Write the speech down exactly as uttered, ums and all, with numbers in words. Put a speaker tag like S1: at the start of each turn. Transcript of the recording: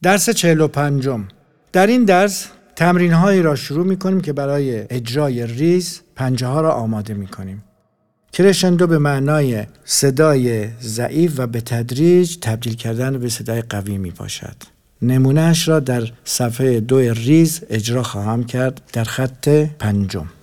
S1: درس چهل و پنجم. در این درس تمرین‌هایی را شروع می‌کنیم که برای اجرای ریز پنجه ها را آماده می‌کنیم. کرشندو به معنای صدای ضعیف و به تدریج تبدیل کردن به صدای قوی میباشد. نمونهش را در صفحه دو ریز اجرا خواهم کرد در خط پنجم.